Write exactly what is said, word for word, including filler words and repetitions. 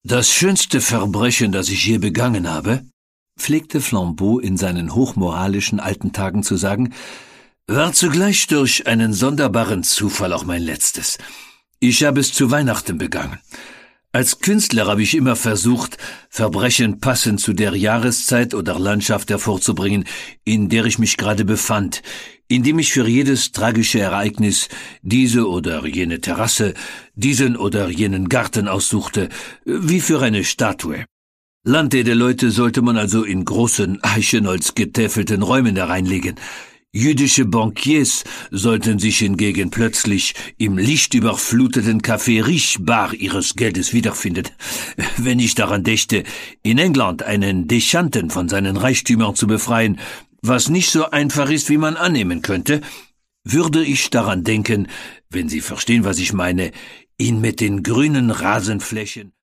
Das schönste Verbrechen, das ich je begangen habe, pflegte Flambeau in seinen hochmoralischen alten Tagen zu sagen, war zugleich durch einen sonderbaren Zufall auch mein letztes. Ich habe es zu Weihnachten begangen. Als Künstler habe ich immer versucht, Verbrechen passend zu der Jahreszeit oder Landschaft hervorzubringen, in der ich mich gerade befand, indem ich für jedes tragische Ereignis diese oder jene Terrasse, diesen oder jenen Garten aussuchte, wie für eine Statue. Landedelleute sollte man also in großen, Eichenholz getäfelten Räumen hereinlegen. Jüdische Bankiers sollten sich hingegen plötzlich im lichtüberfluteten Café Riche bar ihres Geldes wiederfinden. Wenn ich daran dächte, in England einen Dechanten von seinen Reichtümern zu befreien, was nicht so einfach ist, wie man annehmen könnte, würde ich daran denken, wenn Sie verstehen, was ich meine, ihn mit den grünen Rasenflächen